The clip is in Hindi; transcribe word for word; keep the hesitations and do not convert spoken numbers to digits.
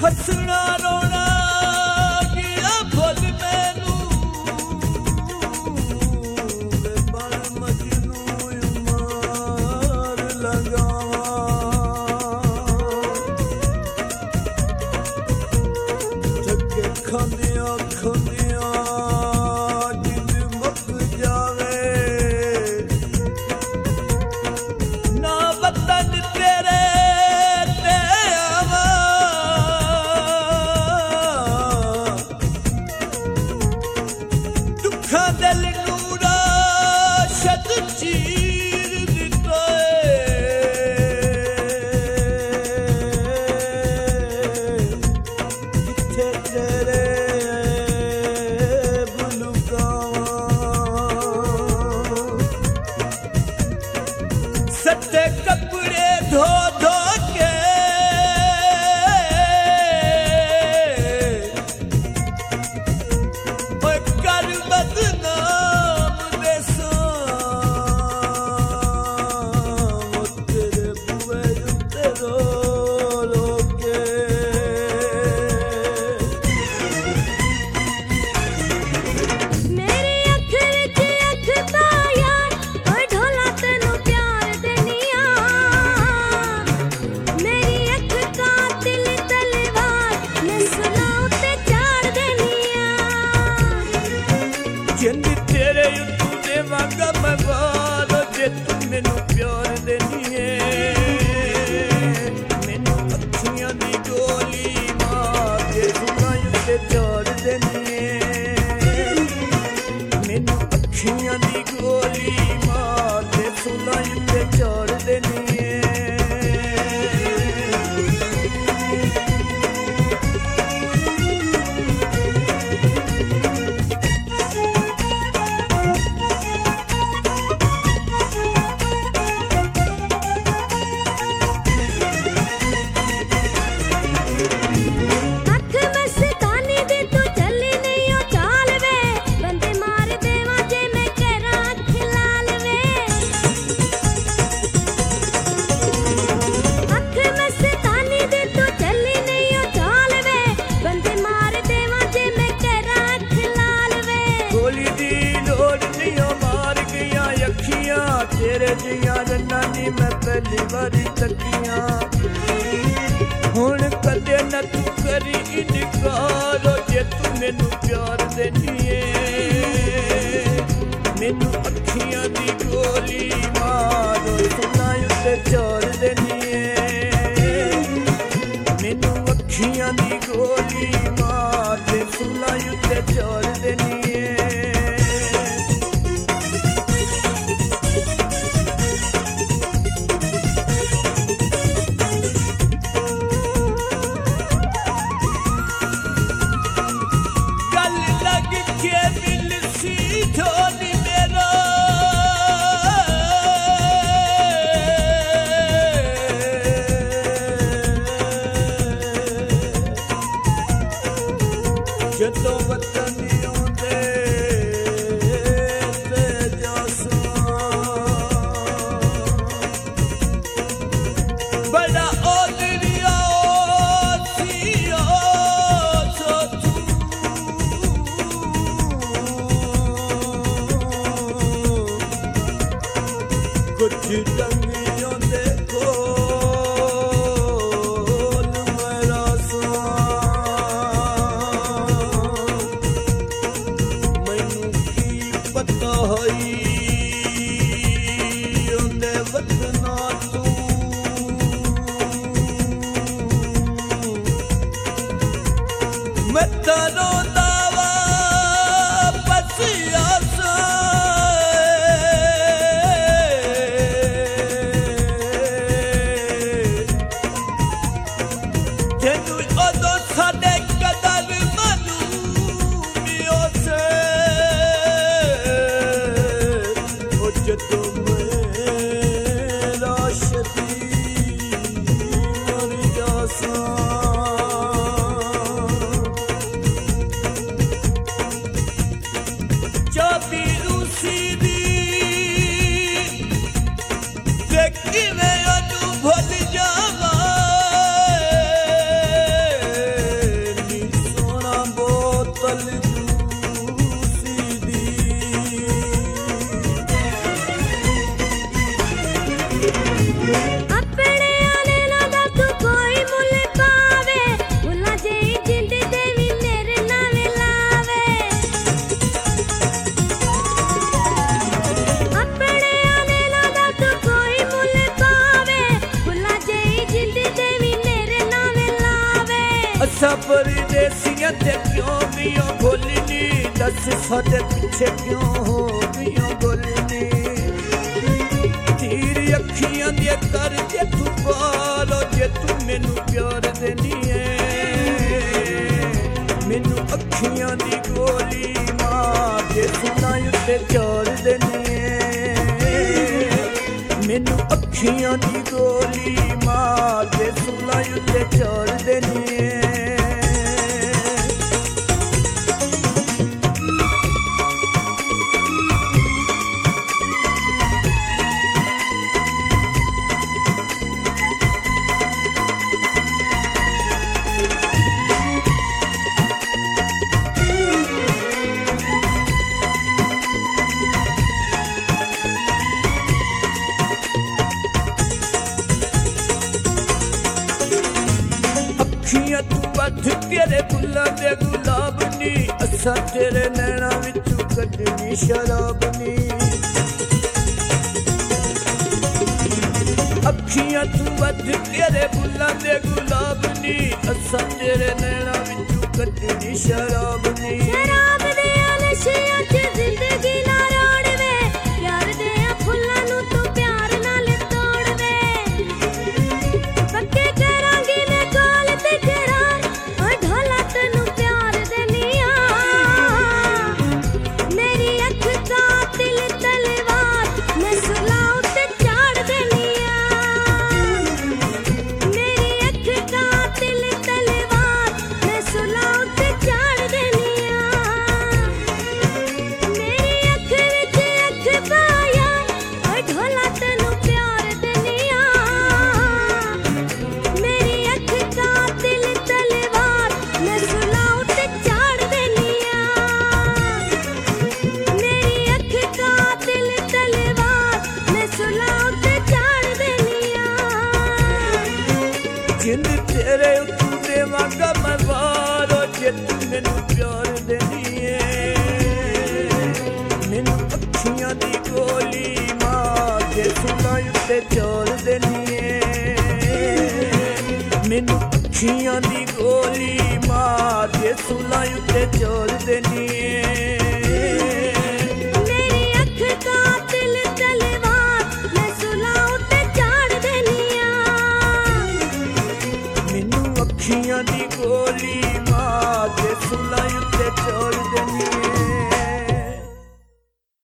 हसना रोना गया भुल मैनू बल मजनू मार लगावा जगे खांदिया खांदिया जिंद मुक जावे ना वतन तेरे दिल नूरा शत चीर दिता जिथे तेरे बुलगावा सत्ते कपड़े धो धो के कर बदनाम देसा तेरे बुए उत्ते रो रो के मेरी अख विच अख ता यार ओए ढोला तैनू प्यार देनिया मेरी अख ता दिल तलवार मैं सुनाऊं ते चाड़ देनिया जिंद तेरे तू देवांगा मैं वारो जे तू मैनू प्यार देनी है मैनू अखियां दी गोली मार के सुनाई ते चाड़ देनी है मैनू अखियां दी गोली मार के सुनाई ते चाड़ देनी है अख मस्तानी दी तू चली नहीं ओ चाल वे बंदे मार देवा जे मैं करा अख लाल वे अख मस्तानी दी तू चली नहीं ओ चाल वे बंदे मार देवा जे मैं करा अख लाल वे गोली दी लोड़ नहीं मार गया अखियां तेरे जियां रन्ना नी मैं पहली बारी तकियां हुण कदे न तू करी इनकार जे तू मैनू प्यार देनी है मैनू अखियां दी गोली मार सुनाई ते चाड़ देनी है मैनू अखियां दी गोली मार सुनाई ते चाड़ देनी है गल लग के दिल सी ढोली मेरा जदों वतन आउंदे ते जासां बड़ा ओदरिया सिया सो तू कुछ टंगियों दे कोल मेरा सा मैनू की पता हई ओंदे वतना तू मैं तारो दावा पसिया सा तेनू ओदों साडे कदर मालूमियों से ओ जदों मेरा शदीद मर जासा चाबी रूसी दी देख मैं ओनू भुल जावा असा परदेसियां ते क्यों गईयां भोलनी दस साडे पिछे क्यों हो गईयां बोलनी तीर अखियां दे कर जे तू पालो जे तू मैनू प्यार देनी है मैनू अखियां दी गोली मार जे सुना उत्ते चार देनी है मैनू अखियां दी गोली मार जे सुना उत्ते चार देनी है तू बथ तेरे फुल्लां दे गुलाब नी असा तेरे नैना विचों कड्डनी शराब नी अखियां तू बथ तेरे फुल्लां दे गुलाब नी असा तेरे नैना विचों कड्डनी शराब नी शराब दे नशियां च जिंदगी ना रोड़वे प्यार दे फुल्लां नू तू प्यार नाल तोड़वे पक्के करांगी मैं कोल ते करार ओ ढोला तैनू प्यार देनिया मेरी अख दा दिल तलवार मैं सुलां ते चाड़ देनिया मेरी अख दा दिल तलवार मैं सुलां ते चाड़ देनिया मेरी अख विच अख पाया ओ ढोला तैनू प्यार देनिया मेरी अख दा दिल तलवार मैं सुलां ते चाड़ देनिया मेरी अख दा दिल तलवार मैं सुलां ते चाड़ देनिया जिंद तेरे तू देवांगा मैं वारो जे तू मैनू प्यार देनी है मैनू अखियां दी गोली मार जे सुना उत्ते चार देनी है मैनू अखियां दी गोली मार जे सुना उत्ते चार देनी